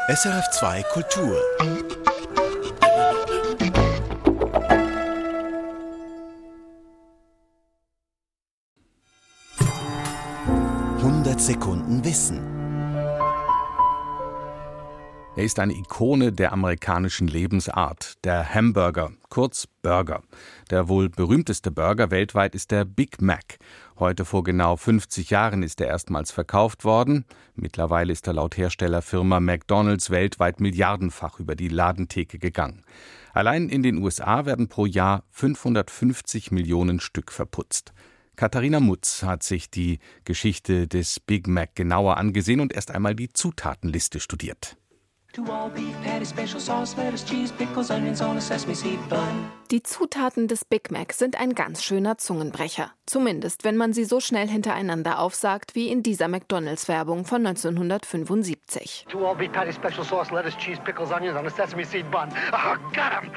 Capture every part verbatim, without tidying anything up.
S R F zwei Kultur. hundert Sekunden Wissen. Er ist eine Ikone der amerikanischen Lebensart, der Hamburger, kurz Burger. Der wohl berühmteste Burger weltweit ist der Big Mac. Heute vor genau fünfzig Jahren ist er erstmals verkauft worden. Mittlerweile ist er laut Herstellerfirma McDonald's weltweit milliardenfach über die Ladentheke gegangen. Allein in den U S A werden pro Jahr fünfhundertfünfzig Millionen Stück verputzt. Katharina Mutz hat sich die Geschichte des Big Mac genauer angesehen und erst einmal die Zutatenliste studiert. Die Zutaten des Big Mac sind ein ganz schöner Zungenbrecher. Zumindest, wenn man sie so schnell hintereinander aufsagt, wie in dieser McDonald's-Werbung von neunzehnhundertfünfundsiebzig. Two all beef patty, special sauce, lettuce, cheese, pickles, onions on a sesame seed bun. Oh, got 'em!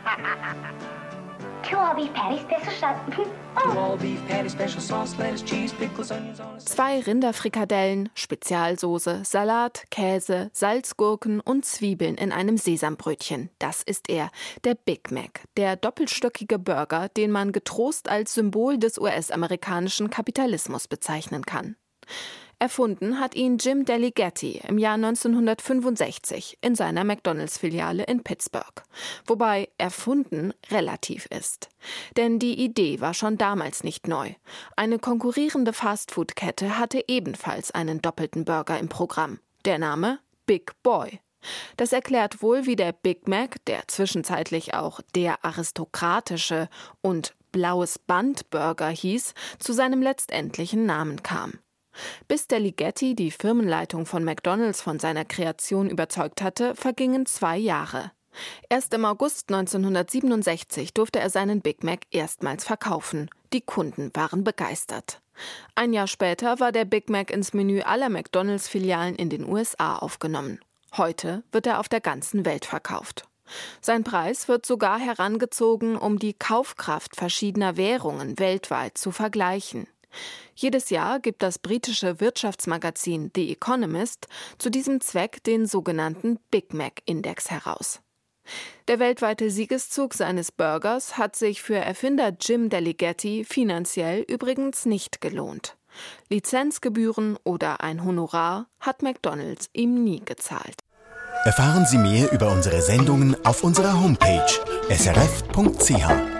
Two all beef patty, special sauce. Two all beef patty, special sauce, lettuce, cheese, pickles, onions on a... Zwei Rinderfrikadellen, Spezialsoße, Salat, Käse, Salz, Gurken und Zwiebeln in einem Sesambrötchen. Das ist er, der Big Mac, der doppelstöckige Burger, den man getrost als Symbol des U S-amerikanischen Kapitalismus bezeichnen kann. Erfunden hat ihn Jim Delligatti im Jahr neunzehnhundertfünfundsechzig in seiner McDonald's-Filiale in Pittsburgh. Wobei erfunden relativ ist. Denn die Idee war schon damals nicht neu. Eine konkurrierende Fastfood-Kette hatte ebenfalls einen doppelten Burger im Programm. Der Name Big Boy. Das erklärt wohl, wie der Big Mac, der zwischenzeitlich auch der aristokratische und Blaues Band Burger hieß, zu seinem letztendlichen Namen kam. Bis Delligatti die Firmenleitung von McDonald's von seiner Kreation überzeugt hatte, vergingen zwei Jahre. Erst im August neunzehnhundertsiebenundsechzig durfte er seinen Big Mac erstmals verkaufen. Die Kunden waren begeistert. Ein Jahr später war der Big Mac ins Menü aller McDonald's-Filialen in den U S A aufgenommen. Heute wird er auf der ganzen Welt verkauft. Sein Preis wird sogar herangezogen, um die Kaufkraft verschiedener Währungen weltweit zu vergleichen. Jedes Jahr gibt das britische Wirtschaftsmagazin The Economist zu diesem Zweck den sogenannten Big Mac Index heraus. Der weltweite Siegeszug seines Burgers hat sich für Erfinder Jim Delligatti finanziell übrigens nicht gelohnt. Lizenzgebühren oder ein Honorar hat McDonald's ihm nie gezahlt. Erfahren Sie mehr über unsere Sendungen auf unserer Homepage s r f punkt c h.